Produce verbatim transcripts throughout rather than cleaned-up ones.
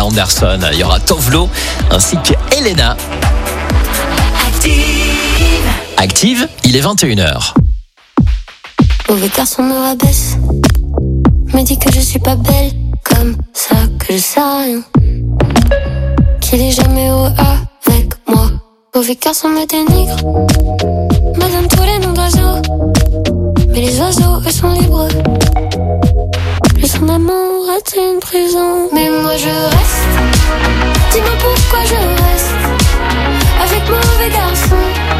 Anderson. Il y aura Tovlo ainsi que Elena. Active. Active, il est vingt et une heures. Mauvais garçon me rabaisse, me dit que je suis pas belle, comme ça que je sais rien, qu'il est jamais au avec moi. Mauvais garçon me dénigre, me donne tous les noms d'oiseaux, mais les oiseaux eux sont libres. Plus son amour est une prison, mais moi je reste. Dis-moi pourquoi je reste avec mauvais garçon.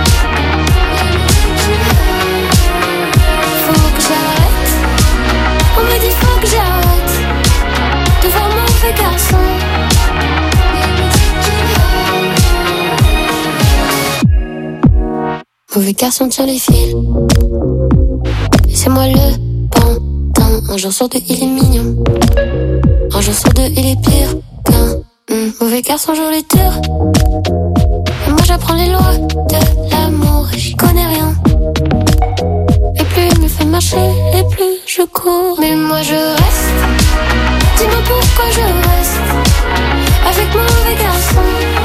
Faut que j'arrête. On me dit faut que j'arrête de voir mauvais garçon. Mauvais garçon tire les fils, et c'est moi le pantin. Un jour sur deux il est mignon, un jour sur deux il est pire qu'un mmh. Mauvais garçon joue les tours, et moi j'apprends les lois de l'amour et j'y connais rien. Et plus il me fait marcher, et plus je cours. Mais moi je reste. Dis-moi pourquoi je reste avec mauvais garçon.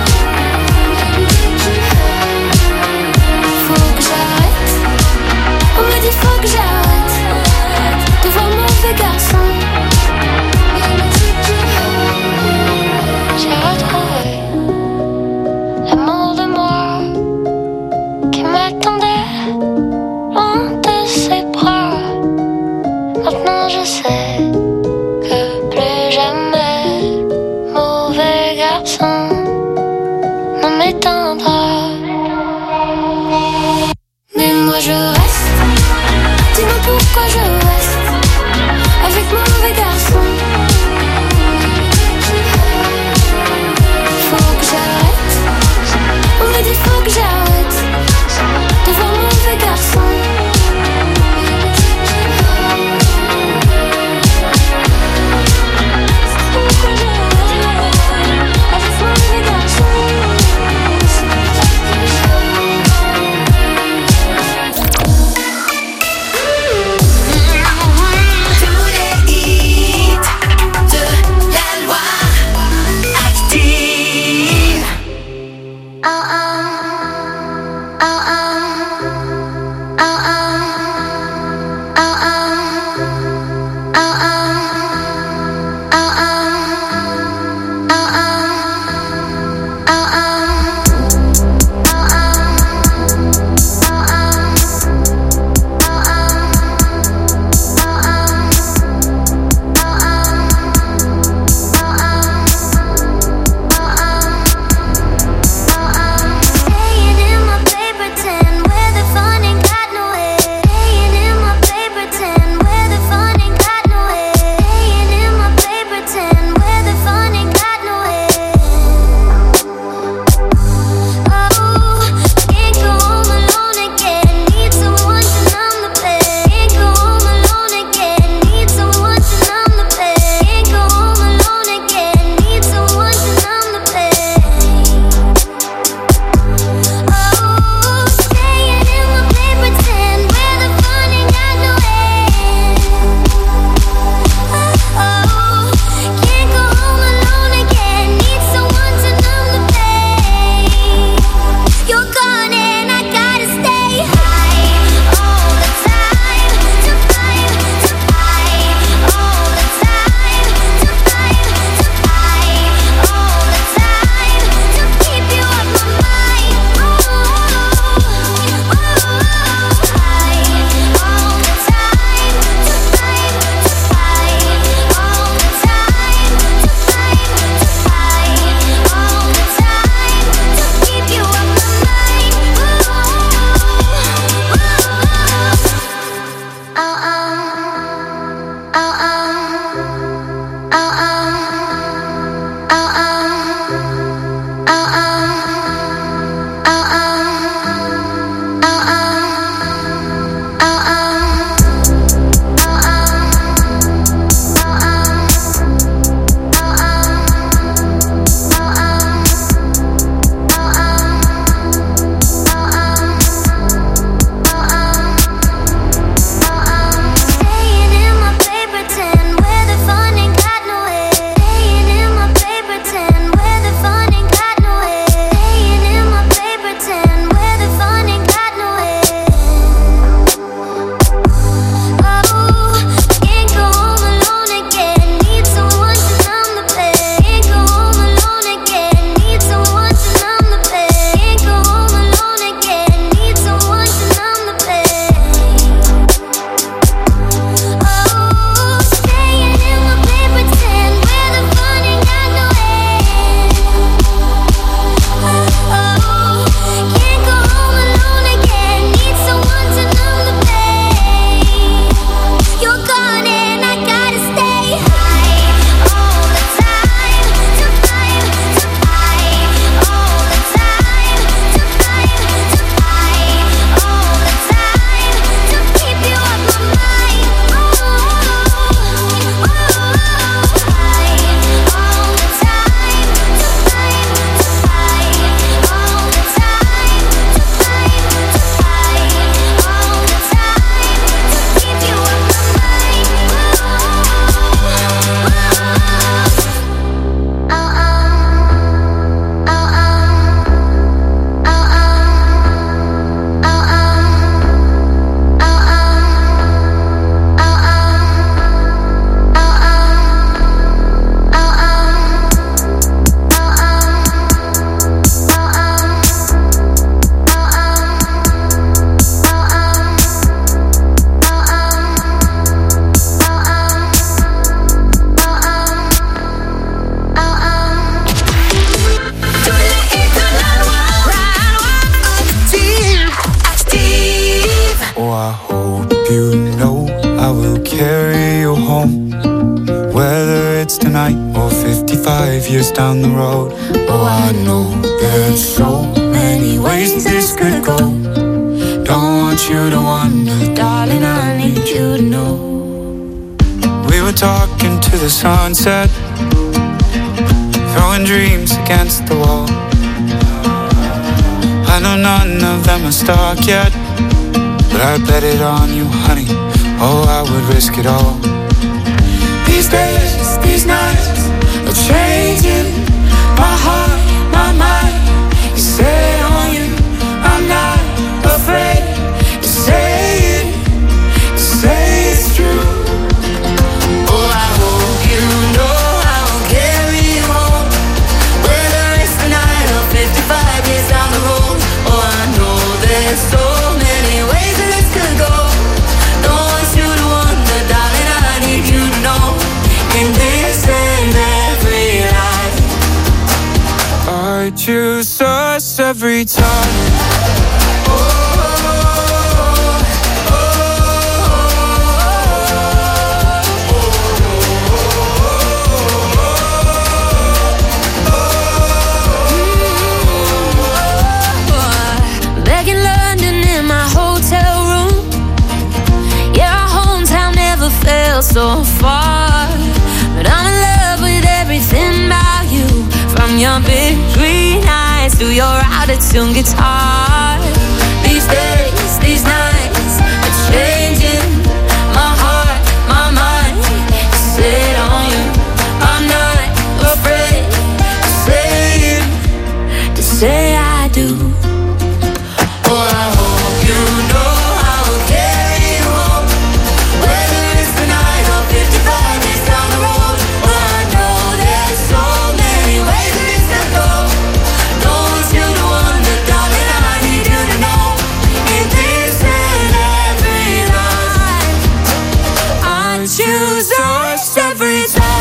Faut que j'arrête. On me dit faut que j'arrête de voir mauvais garçon. J'ai retrouvé l'amour de moi qui m'attendait loin de ses bras. Maintenant je sais que plus jamais Oh, I hope you know I will carry you home, whether it's tonight or fifty-five years down the road. Oh, I know there's so many ways this could go. Don't want you to wonder, darling, I need you to know. We were talking to the sunset, throwing dreams against the wall. I know none of them are stuck yet, but I bet it on you, honey. Oh, I would risk it all. These days, these nights are changing my heart, my mind. You say it on you, I'm not afraid to say it, to say it's true. Oh, I hope you know I will carry you home, whether it's tonight or fifty-five years down the road. Oh, I know there's so many ways that this could go. Don't want you to wonder, darling, I need you to know. In this and every life, I choose us every time. Back in London in my hotel room, yeah, our hometown never felt so far. But I'm in love with everything about you, from your big green eyes to your out-of-tune guitar. These days, these nights are changing my heart, my mind. Sit on you, I'm not afraid to say it, to say I do. Oh, I hope you know I will carry you home, whether it's tonight or fifty-five years down the road. Oh, I know there's so many ways that this could go. Don't want you to wonder, darling, I need you to know. In this and every life, I choose us every time.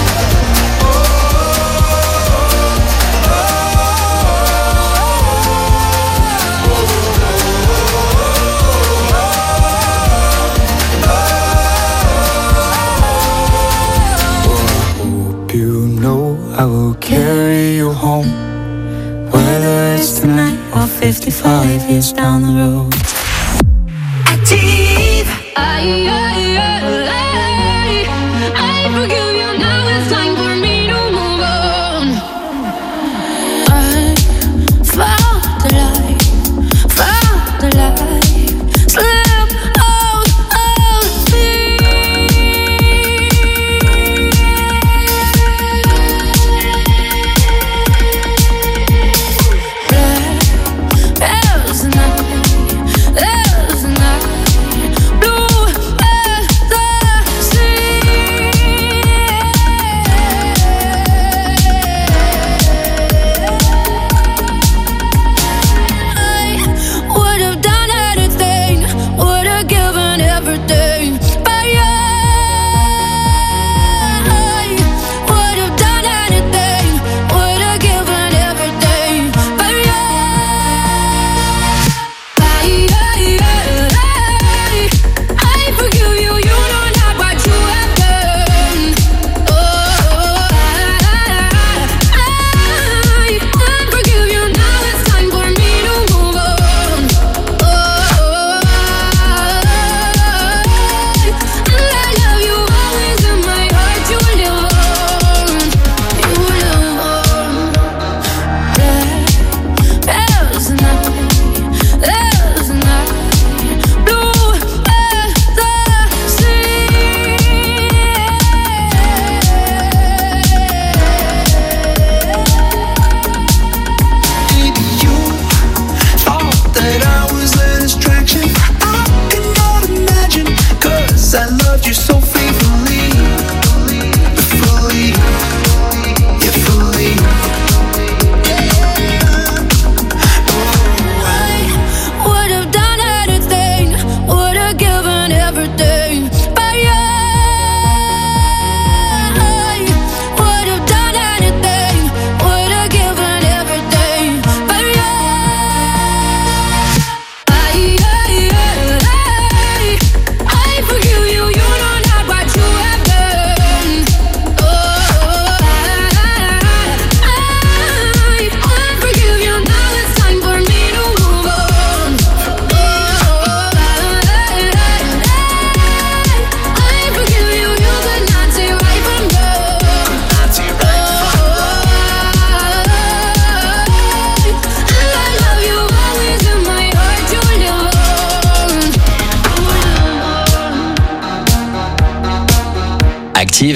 You know I will carry you home, whether it's tonight or fifty-five years down the road. Active. I, I, I, I forgive you, now it's time for me to move on. I found the light, found the light, slip out of me. There's a night, there's a night, blue.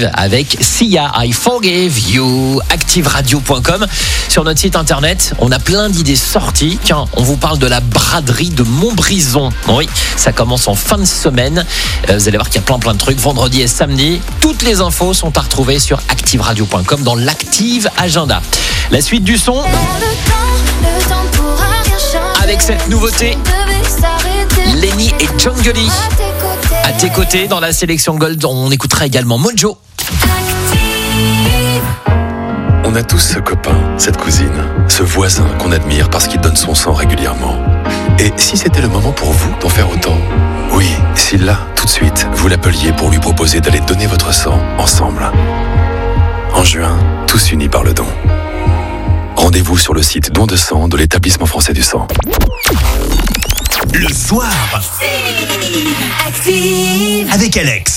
Active avec Sia, I Forgive You. active radio point com. Sur notre site internet, on a plein d'idées sorties. Tiens, on vous parle de la braderie de Montbrison. Oui, ça commence en fin de semaine. Euh, vous allez voir qu'il y a plein plein de trucs. Vendredi et samedi. Toutes les infos sont à retrouver sur active radio point com dans l'Active Agenda. La suite du son. Avec cette nouveauté, Lenny et Jungly. À tes côtés, dans la sélection Gold, on écoutera également Mojo. On a tous ce copain, cette cousine, ce voisin qu'on admire parce qu'il donne son sang régulièrement. Et si c'était le moment pour vous d'en faire autant ? Oui, si là, tout de suite, vous l'appeliez pour lui proposer d'aller donner votre sang ensemble. En juin, tous unis par le don. Rendez-vous sur le site don de sang de l'Établissement français du sang. Le soir, Active avec Alex.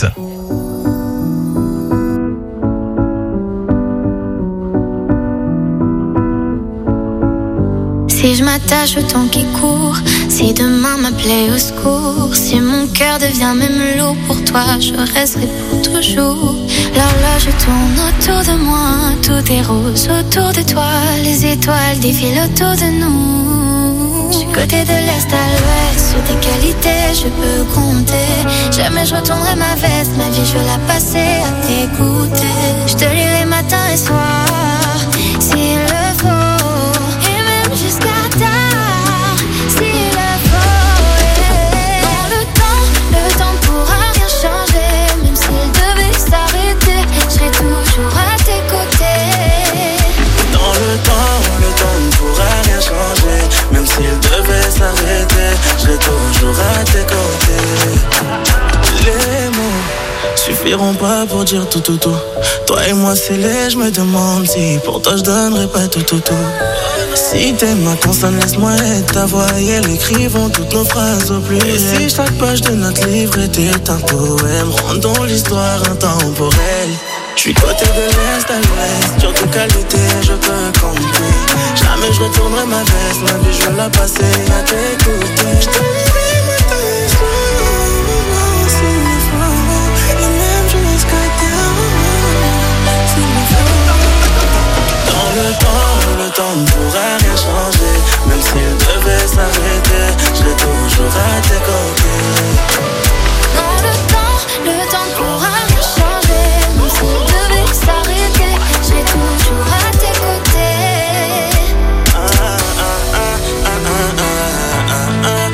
Si je m'attache au temps qui court, si demain m'appelait au secours, si mon cœur devient même lourd pour toi, je resterai pour toujours. L'horloge tourne autour de moi, tout est rose autour de toi, les étoiles défilent autour de nous. Du côté de l'est à l'ouest, sur tes qualités je peux compter. Jamais je retournerai ma veste, ma vie je veux la passer à t'écouter. Je te lirai matin et soir, s'il le faut. Jusqu'à tard, s'il le faut, yeah. Dans le temps, le temps pourra rien changer. Même s'il devait s'arrêter, je serai toujours à tes côtés. Dans le temps, le temps ne pourra rien changer. Même s'il devait s'arrêter, je serai toujours à tes côtés. Les mots suffiront pas pour dire tout tout tout. Toi et moi c'est laid, je me demande si pour toi je donnerais pas tout tout tout. Si t'es ma constante, laisse-moi être ta voix et elle écrivons toutes nos phrases au pluriel. Et si chaque page de notre livre était un poème, rendons l'histoire intemporelle. J'suis côté de l'est à l'ouest, sur tes qualités je peux compter. Jamais je retournerai ma veste, ma vie je veux la passer à t'écouter. J'te lirai matin et soir, s'il le faut, et même jusqu'à terre, s'il le faut. Dans le temps, le temps ne pourra rien changer. Même s'il devait s'arrêter, je serai toujours à tes côtés. Dans le temps, le temps ne pourra rien changer. Même s'il devait s'arrêter, je serai toujours à tes côtés. Ah, ah, ah, ah, ah, ah, ah, ah,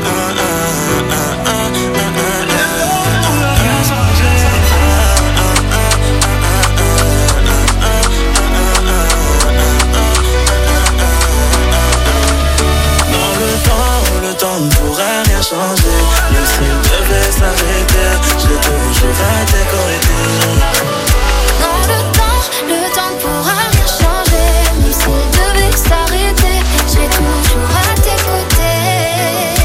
ne pourra rien changer. Même s'il devait s'arrêter, je serai toujours à tes côtés. Dans le temps, le temps ne pourra rien changer. Même s'il devait s'arrêter, je serai toujours à tes côtés.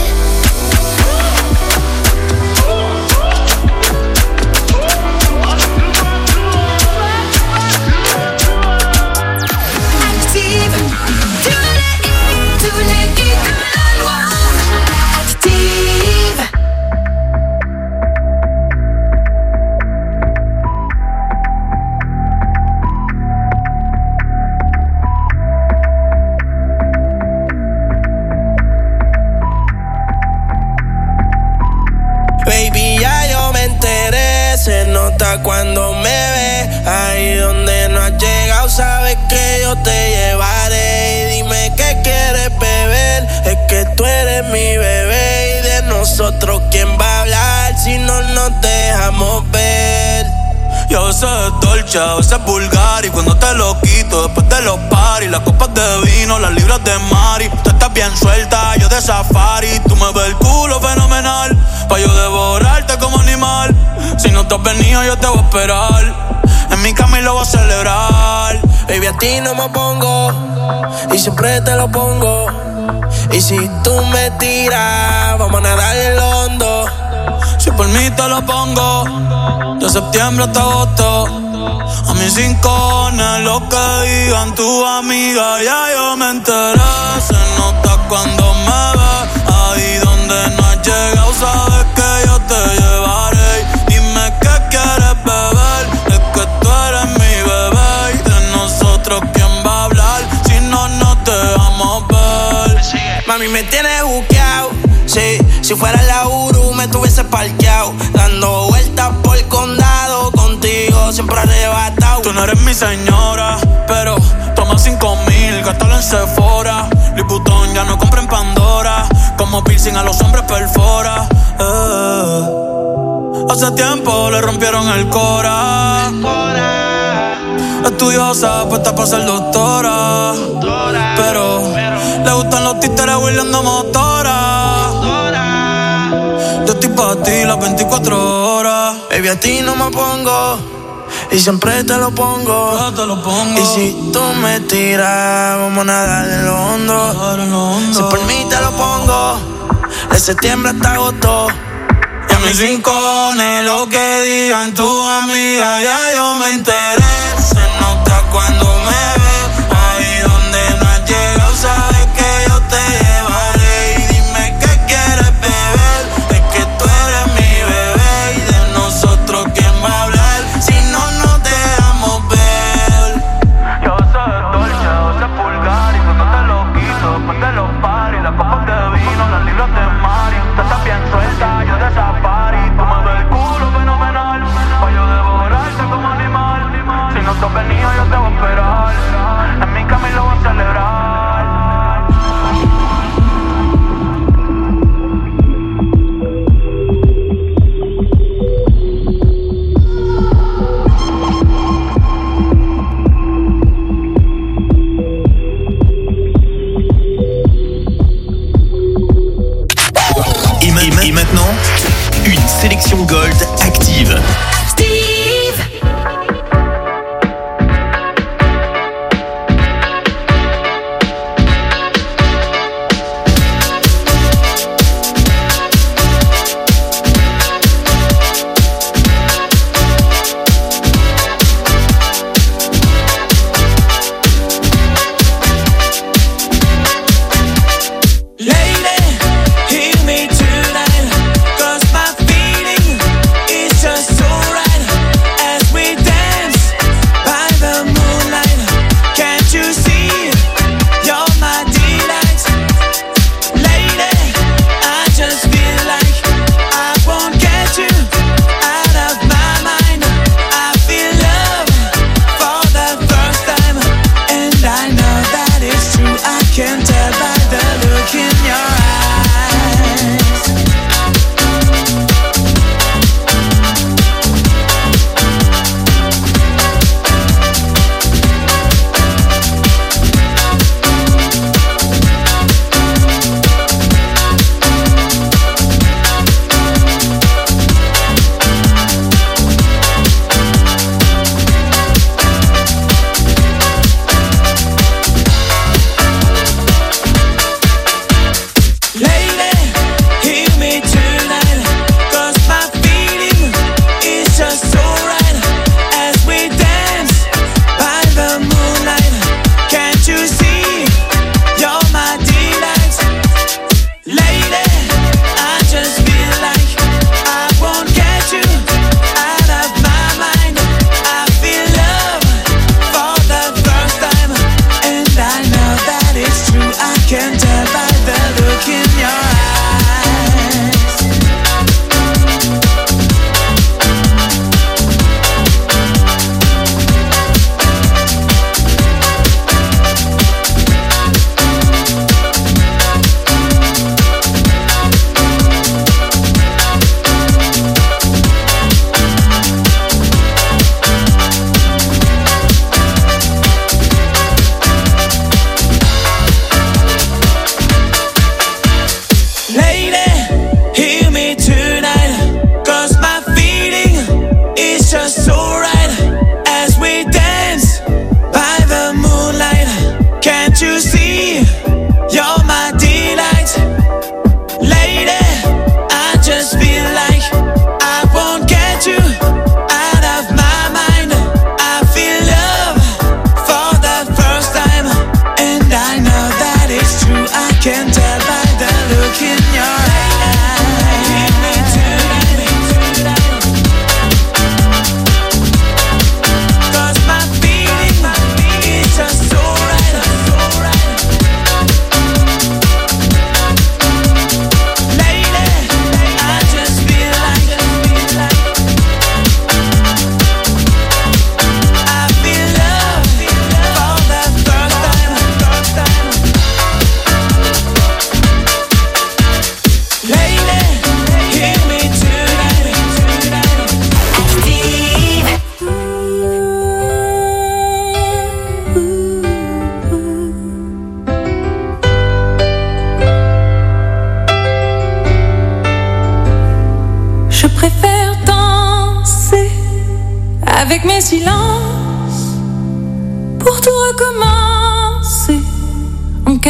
Active, tous les hits, tous les hits de la loi. Baby, ya yo me enteré, se nota cuando me ve. Ahí donde no has llegado, sabes que yo te llevaré. Y dime qué quieres beber, es que tú eres mi bebé. Y de nosotros, ¿quién va a hablar si no nos dejamos ver? Y a veces es dolce, a veces es vulgar. Y cuando te lo quito, después de los paris, las copas de vino, las libras de Mari. Tú estás bien suelta, yo de safari. Tú me ves el culo fenomenal, pa' yo devorarte como animal. Si no te has venido, yo te voy a esperar. En mi cama y lo voy a celebrar. Baby, a ti no me pongo, y siempre te lo pongo. Y si tú me tiras, vamos a nadar en lo hondo. Si por mí te lo pongo, de septiembre hasta agosto. A mis sin cojones lo que digan tu amiga, ya yo me enteré. Se nota cuando me ves, ahí donde no has llegado, sabes que yo te llevaré. Dime qué quieres beber, es que Mami, me tienes buqueado. Sí, si fuera la Uru me tuviese parqueado, dando vueltas por el condado, contigo siempre arrebatado. Tú no eres mi señora, pero toma cinco mil, gástalo en Sephora. Liputón ya no compra en Pandora, como piercing a los hombres perfora. eh. Hace tiempo le rompieron el cora. Estudiosa, puesta para ser doctora, pero le gustan los títeres huirleando motora. Yo estoy pa' ti las veinticuatro horas. Baby, a ti no me pongo y siempre te lo pongo. Yo te lo pongo. Y si tú me tiras, vamos a nadar en lo hondo. Si por mí te lo pongo, de septiembre hasta agosto. Y a mis rincones, lo que digan tus amigas, ya yo me enteré. Se nota cuando me ves, ahí donde no has llegado, sabes que yo te llevaré. Y dime qué quieres beber, es que tú eres mi bebé. Y de nosotros, ¿quién va a hablar? Si no nos dejamos ver. Yo soy Dolce, doce pulgar, y cuando te lo quito, después de los paris, las copas de vino, las libras de Mari. Tú estás bien suelta, yo de safari. Tú me ves el culo fenomenal, pa' yo devorarte como animal. Si no te has venido, yo te voy a esperar.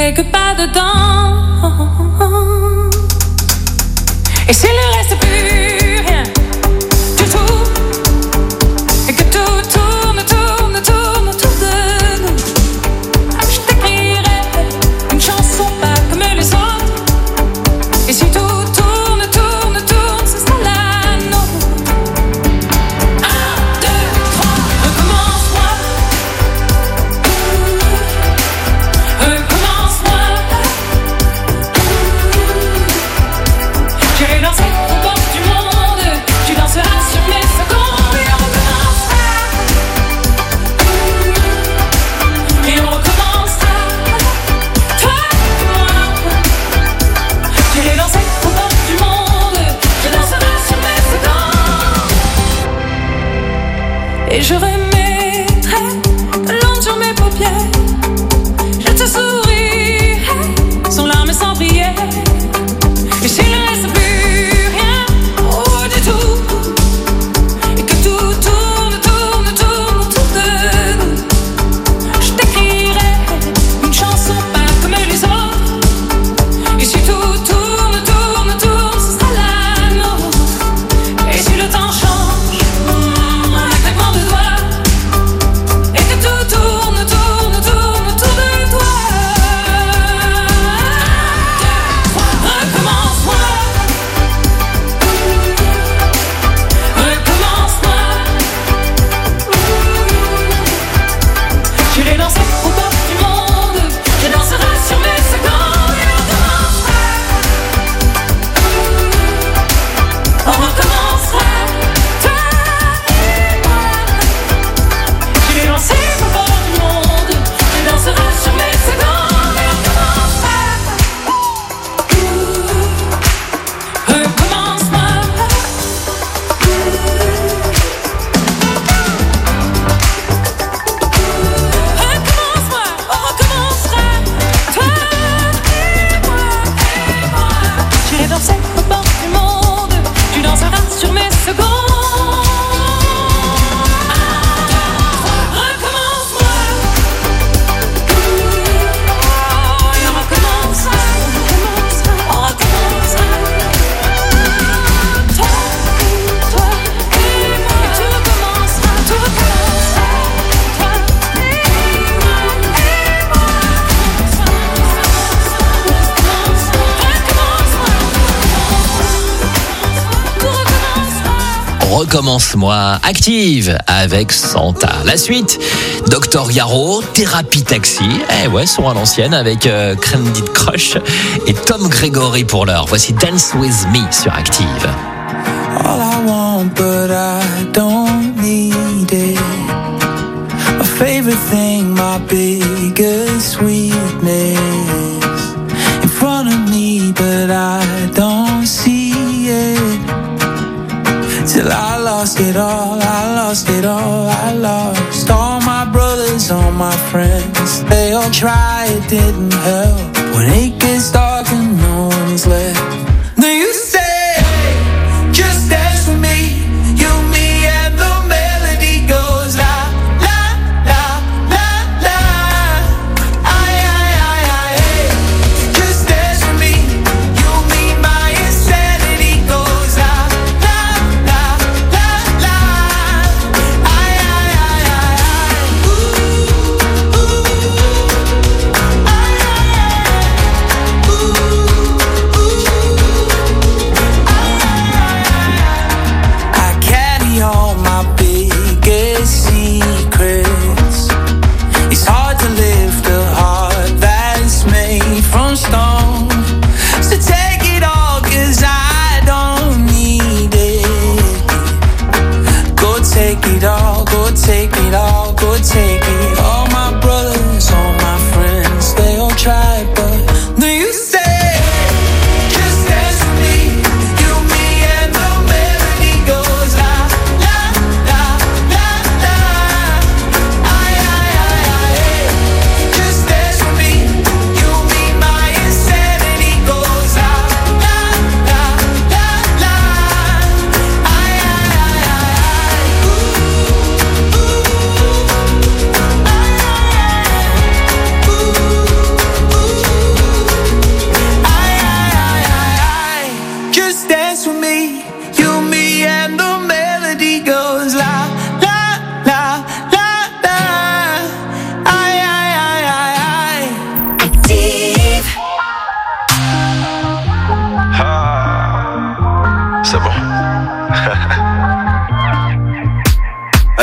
quelque part dedans. Et s'il ne reste plus rien du tout, et que tout tourne, tourne, tourne autour de nous, je t'écrirai une chanson pas comme les autres. Et si tout tourne, tourne, tourne, ce sera la nôtre. Un, deux, trois, recommence-moi. Recommence-moi. J'irai danser aux portes du monde. Tu danseras sur mes secondes. Et on recommencera. Et on recommencera. Toi et moi. J'irai danser aux portes du monde. Tu danseras sur mes secondes. Et je remettrai de l'onde sur mes paupières. Je te sourirai sans larmes et sans prière. Et s'il ne reste plus rien, oh du tout, et que tout tourne, tourne, tourne autour de nous, je t'écrirai une chanson pas comme les autres. Et si tout tourne, tourne, tourne, ce sera la nôtre. Et si le temps change, mm, un claquement de doigts, et que tout tourne, tourne, tourne autour de toi. Recommence-moi. Recommence-moi. J'irai danser aux portes du monde. Je danserai sur mes secondes. Et on recommencera. On recommencera. Toi et moi. J'irai danser aux portes du monde. Je danserai sur mes secondes. Et on recommencera. Recommence-moi. Recommence-moi, on recommencera. Toi et moi, et moi. J'irai danser aux portes du monde. Tu danseras sur mes secondes. Un, deux, trois, recommence-moi. Et on recommencera. On recommencera. Toi, toi et moi. Et tout recommencera, tout recommencera. Toi et moi, et moi. Recommence-moi. Tout recommencera. Recommence-moi, Active avec Santa. La suite, Docteur Yaro, Thérapie Taxi. Eh ouais, son à l'ancienne avec euh, Candid Crush et Tom Gregory pour l'heure. Voici Dance With Me sur Active. All I want, but I don't need it. My favorite thing, my biggest weakness. In front of me, but I don't see it. Till I lost it all, I lost it all, I lost all my brothers, all my friends. They all tried, it didn't help. When it gets dark and no one's left. Now you say, just dance with me. You, me, and the melody goes la, la, la, la, la. Ay, ay, ay, ay, ay. Just dance with me. You, me, my insanity goes la, la, la, la, la. Ay, ay, ay, ay, ay. Ooh, ooh. Ay, ay, ay, ay. Ooh.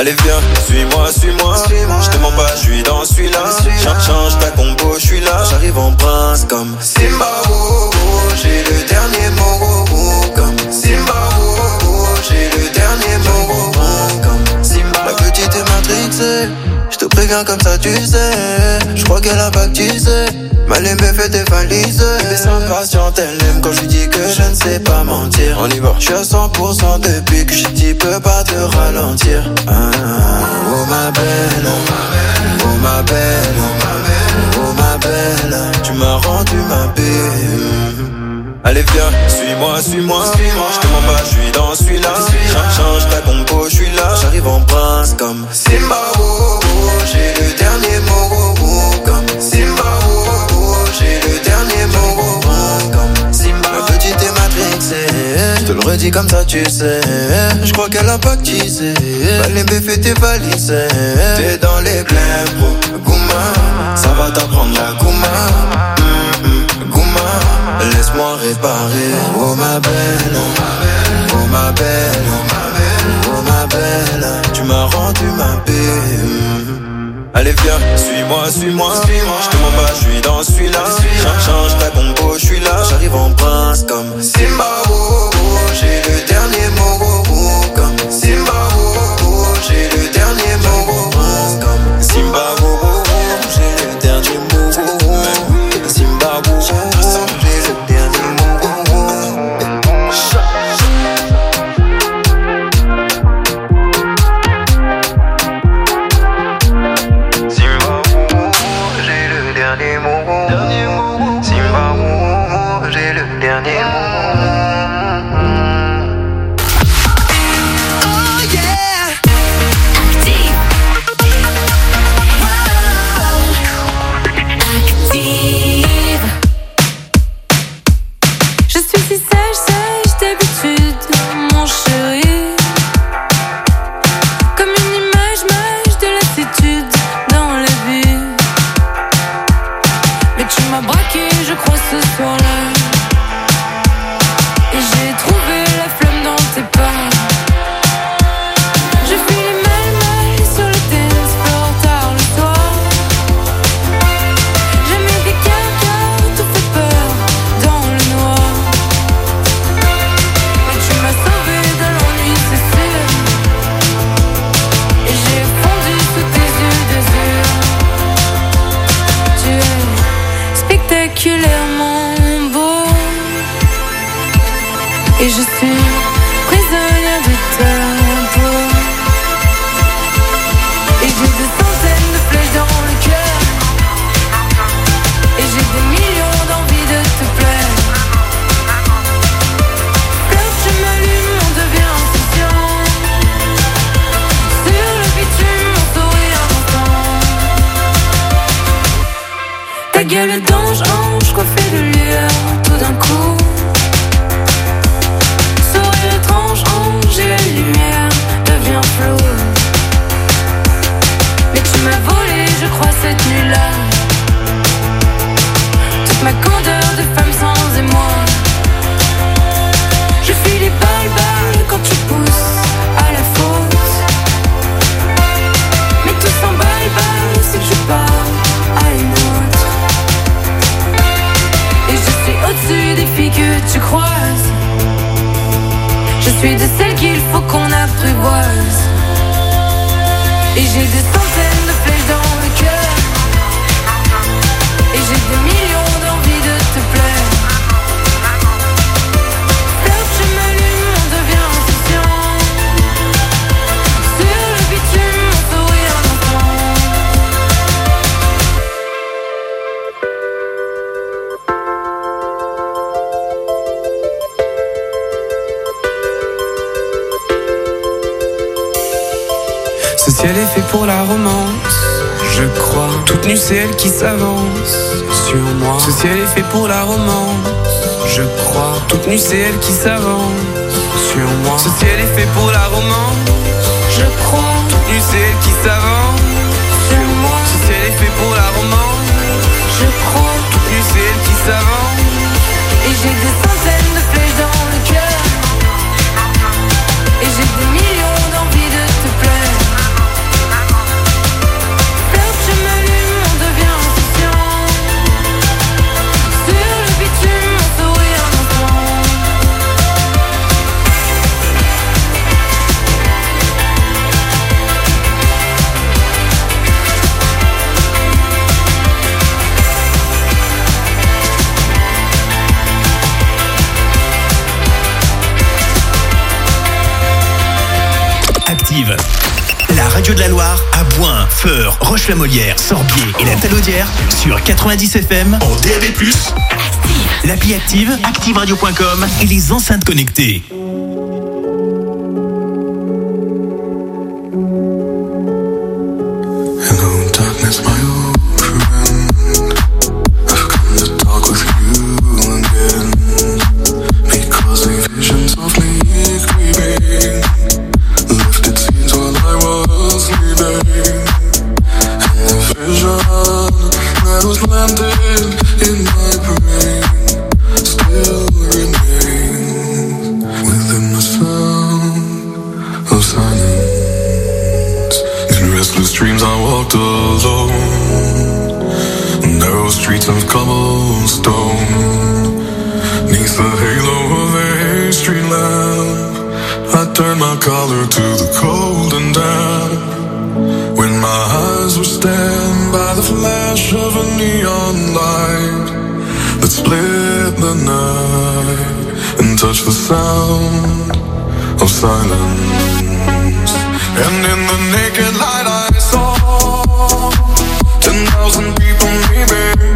Allez viens, suis-moi, suis-moi, suis-moi. Je te mens pas, je suis dans celui-là. Change, change ta compo, je suis là. J'arrive en prince comme Simba, oh, oh, oh. J'ai le dernier mot, oh, oh, comme Simba, oh, oh, oh. J'ai le dernier mot, oh, oh, comme Simba. La petite est matrixée, je te préviens comme ça tu sais. Je crois qu'elle a baptisé. Mal aimé fait tes valises. Mais sans patiente, elle aime quand je lui dis que je ne sais pas mentir. On y va. Je suis à cent pour cent depuis que je dis peux pas te ralentir. Ah, oh ma belle, oh ma belle, oh ma belle, tu m'as rendu ma belle. Allez viens, suis-moi, suis-moi, suis-moi. Je te mens pas, je suis dans celui-là. Change, change ta compo, je suis là. J'arrive en prince comme Simba, oh, oh, oh. J'ai le dernier mot, oh, oh, comme Simba, oh, oh, oh. J'ai le dernier mot, oh, oh, comme Simba. Ma petite est matrixée, je te le redis comme ça tu sais. Je crois qu'elle a pactisé. Balémé fait tes valises. T'es dans les blèmes, oh, Gouma. Ça va t'apprendre la Gouma. Laisse-moi réparer. Oh ma belle, oh ma belle, oh ma belle, tu m'as rendu ma belle. Allez viens, suis-moi, suis-moi, suis-moi. Je te mens pas, je suis dans celui-là. Change, change ta compo, je suis là. J'arrive en prince comme Simba, oh, oh, oh. J'ai le dernier mot, oh, oh, comme Simba, oh, oh, oh. J'ai le dernier mot, oh, oh, comme Simba, oh, oh, oh. J'ai le dernier mot, oh, oh. Simba, oh, oh. Ce ciel est fait pour la romance, je crois. Toute nue c'est elle qui s'avance sur moi. Ce ciel est fait pour la romance, je crois. Toute nue c'est elle qui s'avance sur moi. Ce ciel est fait pour la romance, je crois. Toute nue c'est elle qui s'avance sur moi. Ce ciel est fait pour la romance, je crois. Toute nue c'est elle qui s'avance. Et j'ai des centaines de flèches dans le cœur. Et j'ai des millions d'envies de te plaire. Loire, à Boin, Feur, Roche-la-Molière, Sorbier et la Talaudière sur quatre-vingt-dix F M en D A B plus, l'appli Active, active radio point com et les enceintes connectées. Hello darkness, my old friend. I've come to talk with you again, because a vision softly creeping left its scenes while I was sleeping, and the vision that was landed in my brain still remains within the sound of silence. In restless dreams I walked alone, narrow streets of cobblestone, neath the halo of a street lamp, I turned my collar to the cold and damp, when my eyes were stabbed by the flash of a neon light that split the night and touched the sound of silence. And in the naked light I saw ten thousand people maybe,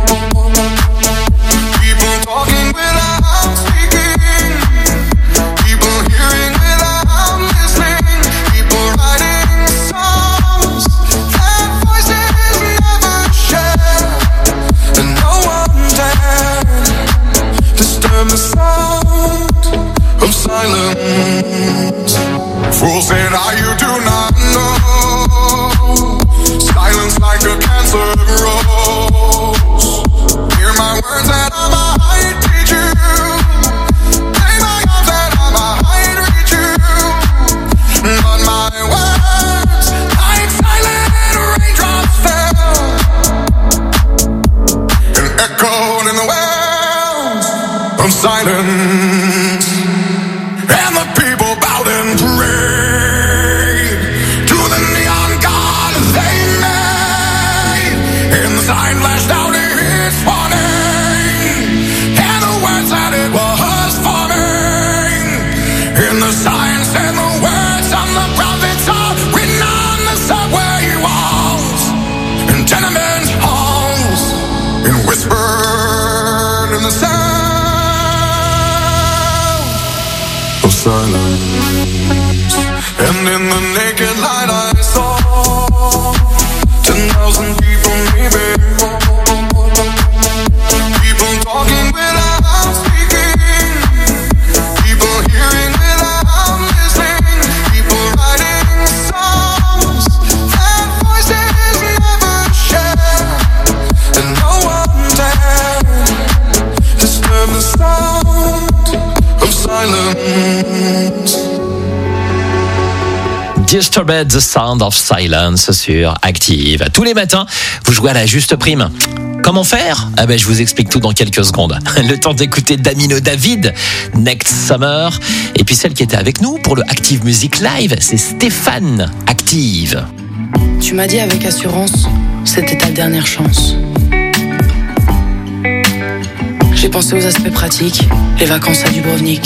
people talking without speaking, people hearing without listening, people writing songs that voices never share, and no one dared disturb the sound of silence. Fools say now you do not know, silence like a cancer grows. Hear my words that I might teach you, play my arms that I might reach you, but my words like silent raindrops fell and echoed in the wells of silence. And the people bowed and prayed to the neon god they made, and the sign flashed out its warning, and the words that it was forming, and the sign said the words on the prophets are written on the subway walls and tenement halls, and whispered in the sound of silence. And in the naked light I saw ten thousand people maybe, people talking without speaking, people hearing without listening, people writing songs that voices never share, and no one dared disturb the sound of silence. Disturbed the Sound of Silence sur Active. Tous les matins, vous jouez à la juste prime. Comment faire ? Ah ben, je vous explique tout dans quelques secondes. Le temps d'écouter Damino David, Next Summer. Et puis celle qui était avec nous pour le Active Music Live, c'est Stéphane, Active. Tu m'as dit avec assurance, c'était ta dernière chance. J'ai pensé aux aspects pratiques, les vacances à Dubrovnik.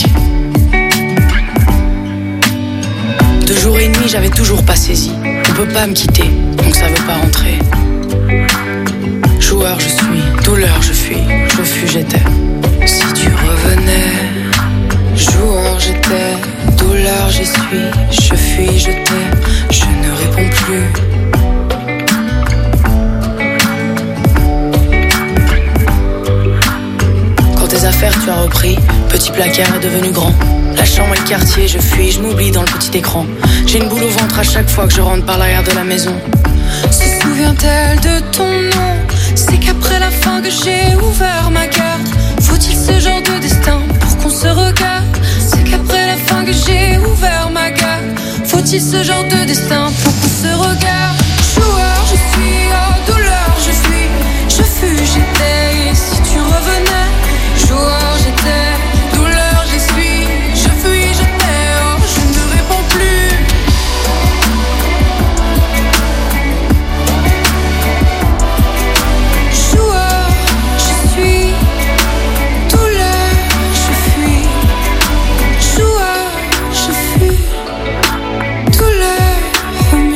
Deux jours et demi, j'avais toujours pas saisi. On peut pas me quitter, donc ça veut pas rentrer. Joueur je suis, douleur je fuis, je fuis j'étais. Si tu revenais, joueur j'étais, douleur j'y suis, je fuis je t'aime, je ne réponds plus. Quand tes affaires tu as repris, petit placard est devenu grand. La chambre et le quartier, je fuis, je m'oublie dans le petit écran. J'ai une boule au ventre à chaque fois que je rentre par l'arrière de la maison. Se souvient-elle de ton nom ? C'est qu'après la fin que j'ai ouvert ma garde. Faut-il ce genre de destin pour qu'on se regarde ? C'est qu'après la fin que j'ai ouvert ma garde. Faut-il ce genre de destin pour qu'on se regarde ? Joueur, je suis, oh douleur, je suis, je fus, j'étais, et si tu revenais, joueur, j'étais, douleur, j'y suis, je fuis, j'étais, oh, je ne réponds plus. Joueur, je suis, douleur, je fuis, joueur, je fuis, douleur, remue.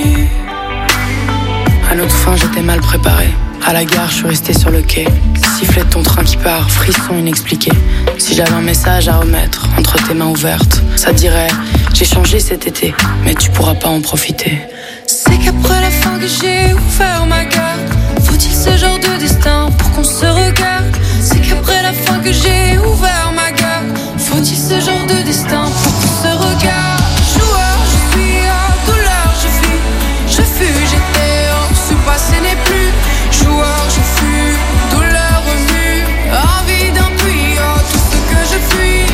À la gare, je suis resté sur le quai. Sifflet de ton train qui part, frisson inexpliqué. Si j'avais un message à remettre entre tes mains ouvertes, ça te dirait: j'ai changé cet été, mais tu pourras pas en profiter. C'est qu'après la fin que j'ai ouvert ma garde. Faut-il ce genre de destin pour qu'on se regarde? C'est qu'après la fin que j'ai ouvert ma garde. Faut-il ce genre de destin pour qu'on se regarde? Joueur, je suis hors douleur, je fuis, je fus, j'étais hors, ce passé n'est plus. Joueur, je fuis, douleur revenue, envie d'un puits, oh, tout ce que je fuis.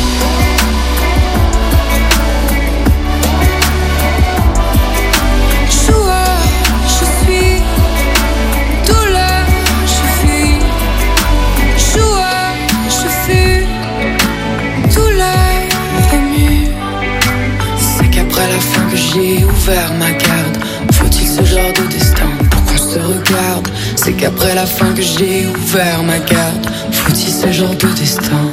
Joueur, je suis, douleur, je fuis. Joueur, je fuis, douleur remue. C'est qu'après la fin que j'ai ouvert ma garde. Faut-il ce genre de destin pour qu'on se regarde? C'est qu'après la fin que j'ai ouvert ma garde. Faut-il ce genre de destin?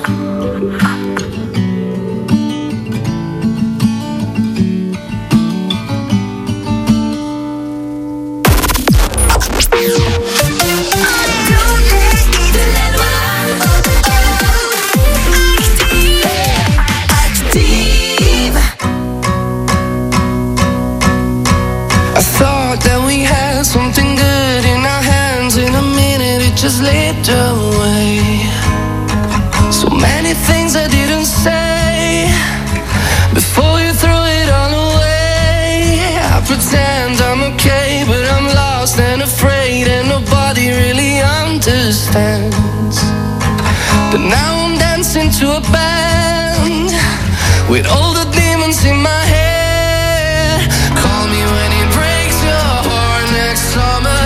Just slipped away. So many things I didn't say before you threw it all away. I pretend I'm okay, but I'm lost and afraid, and nobody really understands. But now I'm dancing to a band with all the demons in my head. Call me when it breaks your heart next summer.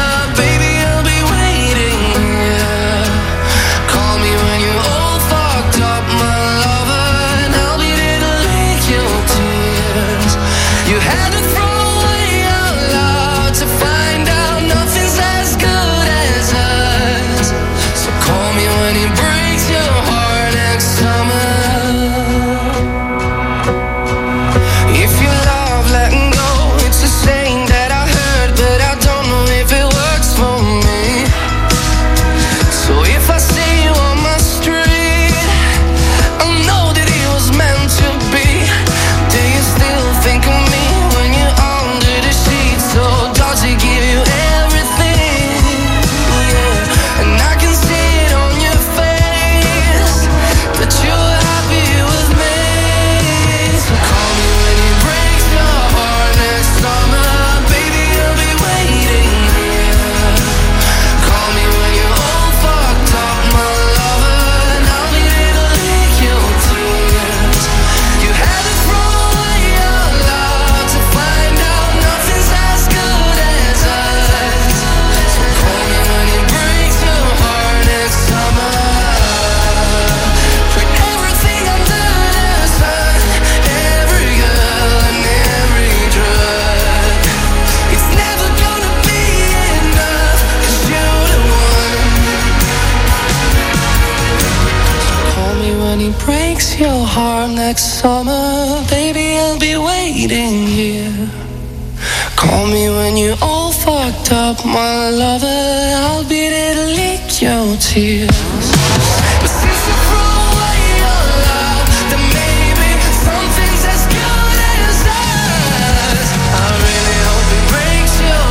Next summer, baby, I'll be waiting here. Call me when you're all fucked up, my lover. I'll be there to lick your tears. But since you threw away your love, then maybe something's as good as us. I really hope it breaks your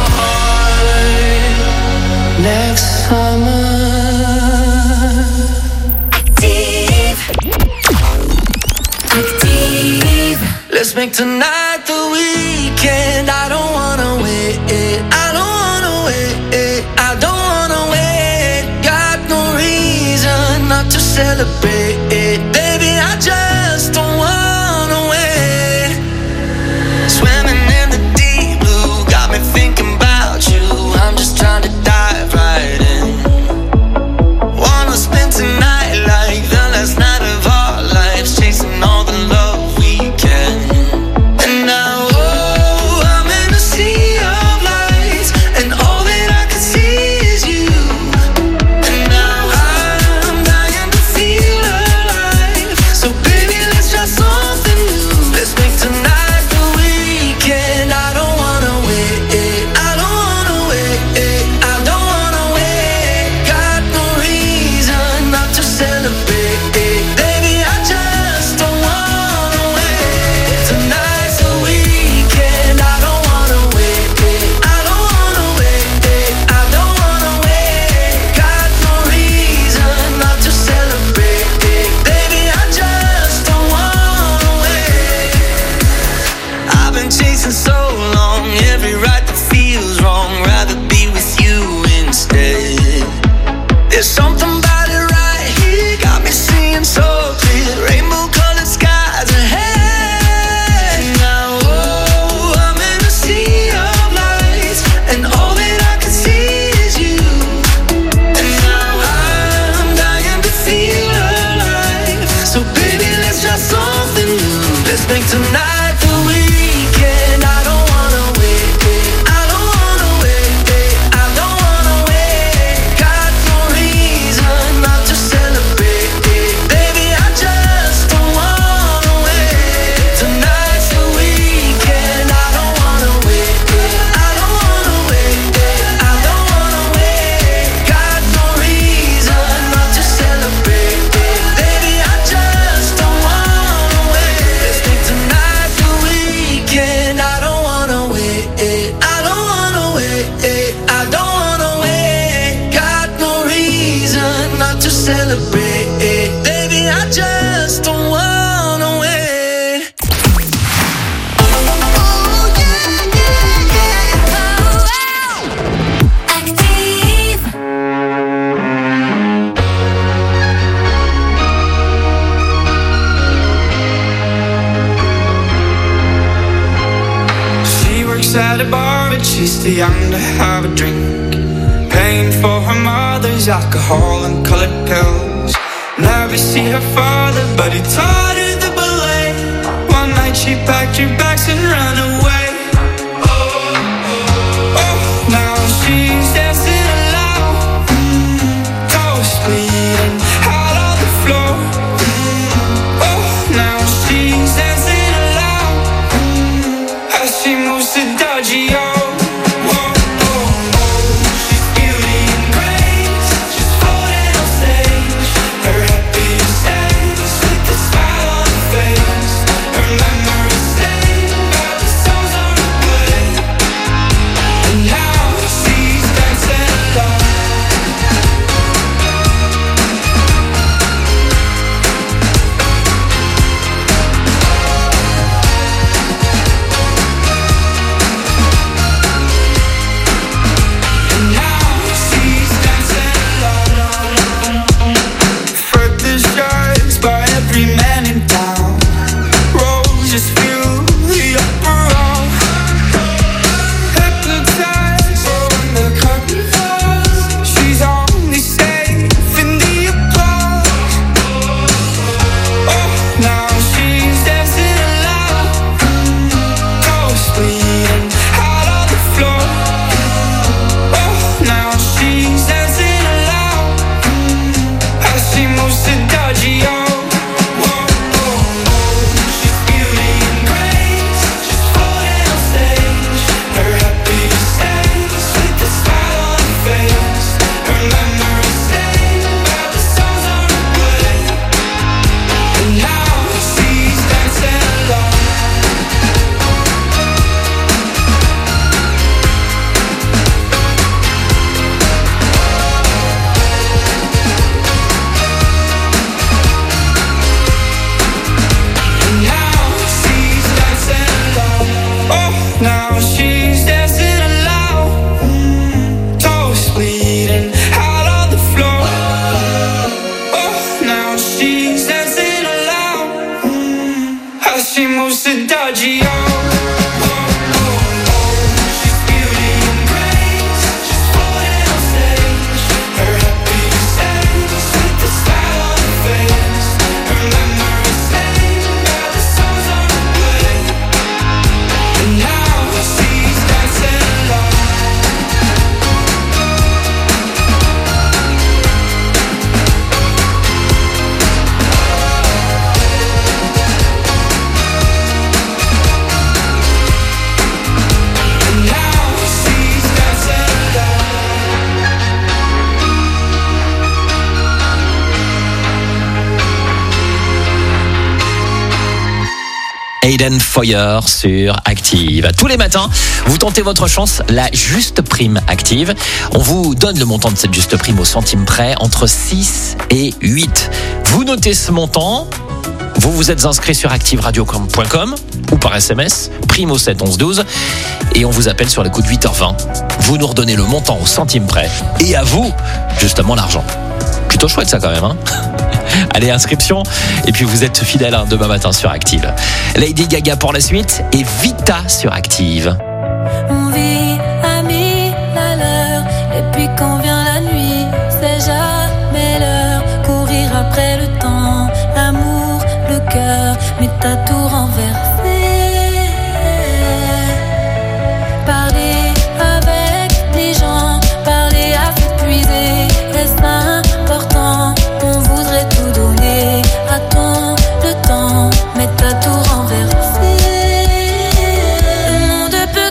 heart next summer. Let's make tonight the weekend. I don't wanna wait. I don't wanna wait. I don't wanna wait. Got no reason not to celebrate. Baby, I just don't wanna wait. Swimming in the deep blue got me thinking about you. I'm just trying to dive right in. Wanna spend tonight like the last night of our lives, chasing all the love. Feel to celebrate. Baby, I just don't wanna wait. Oh, yeah, yeah, yeah. Oh, wow. Active. She works at a bar, but she's too young to have a drink. Paying for her mother's alcohol and colored pills. Never see her father, but he taught her the ballet. One night she packed her bags and ran away. Oh, now she's dancing alone, toes bleeding out on the floor. Oh, now she's dancing alone as she moves to dodgy. Oh. Aiden Foyer sur Active. Tous les matins, vous tentez votre chance, la juste prime Active. On vous donne le montant de cette juste prime au centime près, entre six et huit. Vous notez ce montant, vous vous êtes inscrit sur active radio point com ou par S M S, prime au sept onze douze, et on vous appelle sur le coup de huit heures vingt. Vous nous redonnez le montant au centime près, et à vous, justement, l'argent. Plutôt chouette ça quand même, hein. Allez, inscription, et puis vous êtes fidèles hein, demain matin sur Active. Lady Gaga pour la suite et Vita sur Active. On vit à mille à l'heure, et puis quand vient la nuit, c'est jamais l'heure. Courir après le temps, l'amour, le cœur, mais t'as tout renversé. Parler avec les gens, parler à s'épuiser, est-ce important? On voudrait tout donner à ton le temps, mais t'as tout renversé. Le monde peut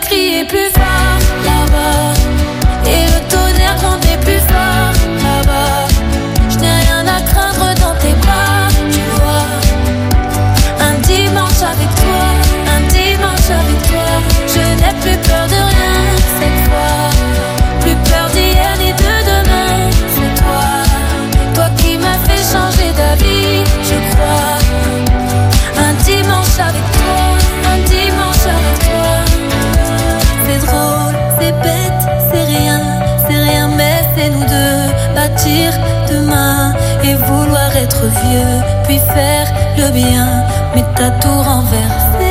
et vouloir être vieux, puis faire le bien, mais t'as tout renversé.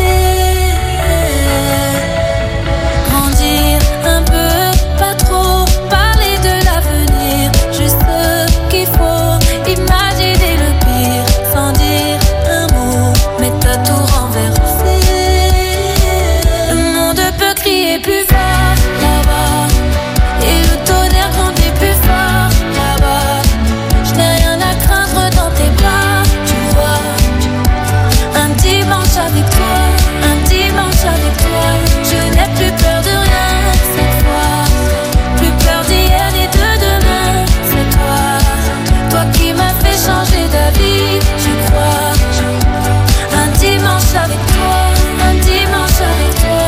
Grandir un peu, pas trop, parler de l'avenir, juste ce qu'il faut, imaginer le pire, sans dire un mot, mais t'as tout renversé. Le monde peut crier plus fort là-bas, et le tonnerre gronder plus fort là-bas. Je n'ai rien à craindre dans tes bras, tu vois. Un dimanche avec toi, un dimanche avec toi. Je n'ai plus peur de rien cette fois, plus peur d'hier ni de demain. C'est toi, toi qui m'as fait changer d'avis, je crois. Un dimanche avec toi, un dimanche avec toi.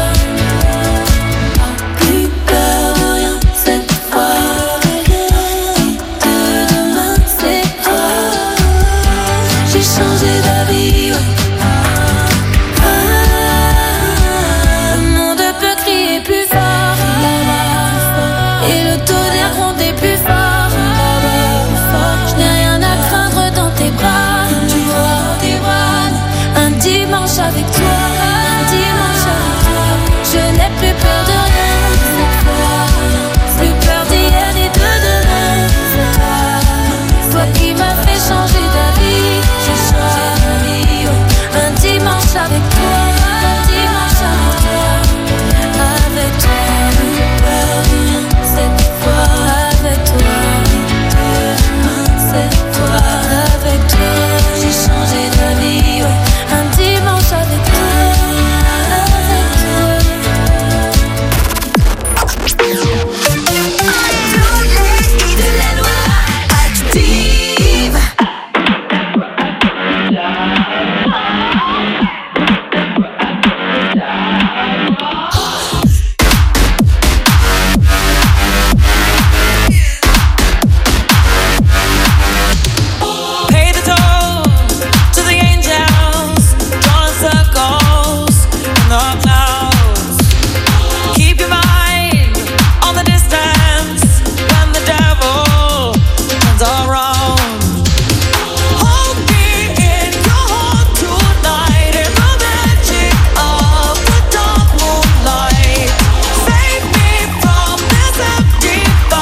Plus peur de rien cette fois, de demain c'est toi. J'ai changé d'avis, ouais. Ah, le monde peut crier plus fort là-bas, et le tonnerre gronder plus fort là-bas. Je n'ai rien à craindre dans tes bras, tu vois, tes bras. Un dimanche avec toi, un dimanche avec toi. Je n'ai plus peur de rien cette fois, plus peur d'hier ni de demain. C'est toi, toi qui m'as fait changer d'avis. J'ai changé d'avis, ouais. Un dimanche avec toi, un dimanche avec toi. Avec toi, plus peur de rien cette fois. Avec toi, c'est toi. Avec toi, j'ai changé d'avis, ouais. Un dimanche avec toi, avec toi. De la loi active. Pay the toll to the angels, drawing circles in the clouds. Keep your mind on the distance when the devil comes around. Hold me in your heart tonight in the magic of the dark moonlight. Save me from this empty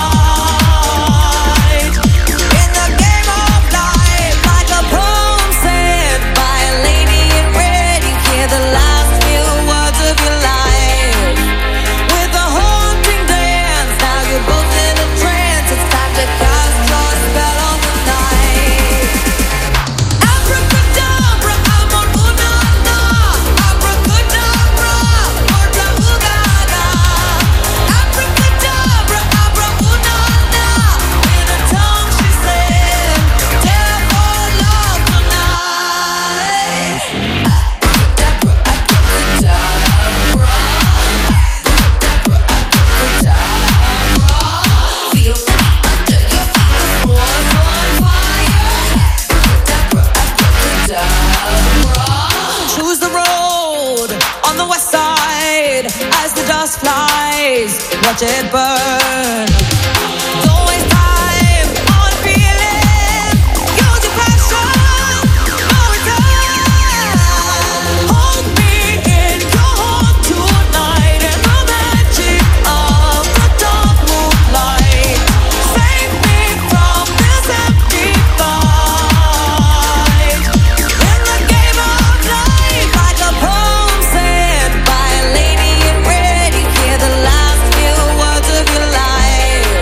fight. In the game of life, like a poem said by a lady in red, you hear the last few words of your life. With a haunting dance, now you're both in a trance. It's time to cast your spell on the night. Abracadabra, amor, una, na. Abracadabra, otra, ugada. Abracadabra, abra, una, na. In a tongue she said, devil love tonight. Abracadabra, abracadabra. Feel under your feet, the floor's on fire. Abracadabra. Choose the road on the west side as the dust flies. Watch it burn. Don't waste time on feeling. Use your passion. No return. Hold me in your heart tonight in the magic of the dark moonlight. Save me from this empty fight. In the game of life, like a poem said by a lady in red, you hear the last few words of your life.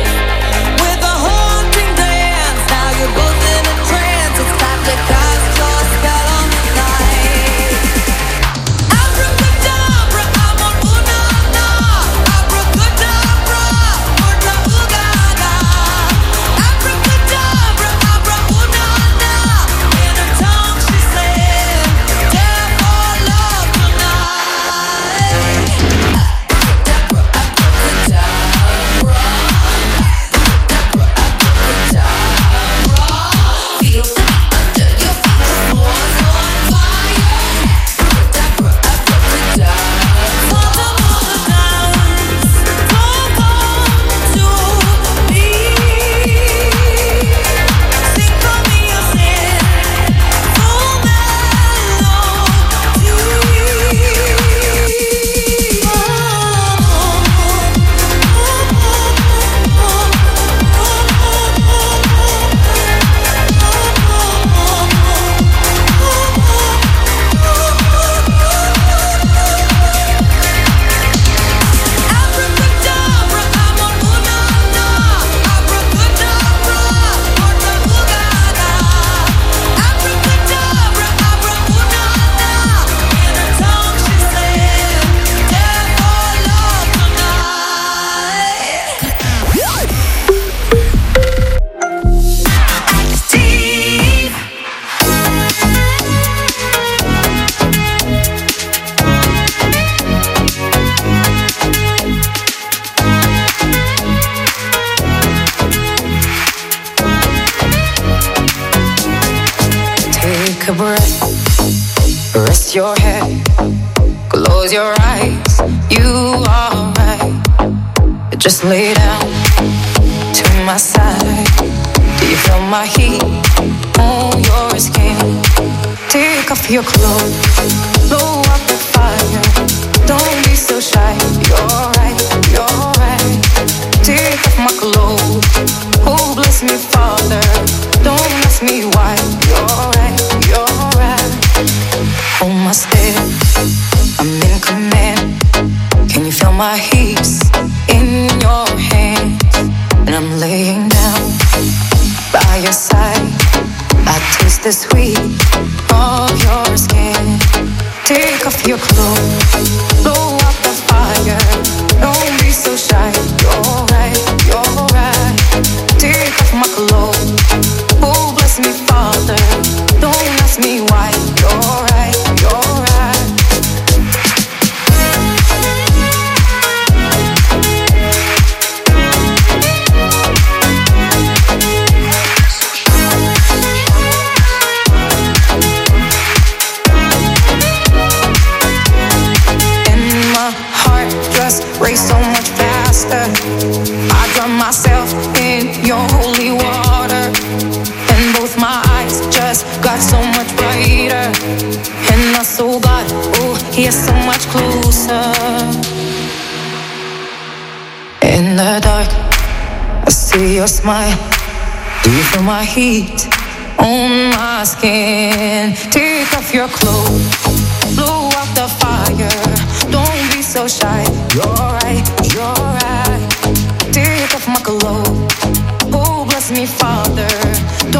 Take a breath, rest your head, close your eyes, you are right. Just lay down to my side. Do you feel my heat on your skin? Take off your clothes, blow up the fire. Don't be so shy, you're right, you're right. Take off my clothes, oh bless me Father. Don't ask me why, you're right, you're right. Hold my step, I'm in command. Can you feel my heat in your hands? And I'm laying down by your side. I taste the sweet of your skin. Take off your clothes, blow up the fire. Don't be so shy, you're right, you're right. Take off my clothes, oh bless me Father. Don't ask me why, you're right, you're right. Race so much faster. I drown myself in your holy water, and both my eyes just got so much brighter. And my soul got, oh, he's so much closer. In the dark, I see your smile. Do you feel my heat on my skin? Take off your clothes, blow out the fire. Don't be so shy, you're right, you're right. Take off my clothes, oh bless me Father.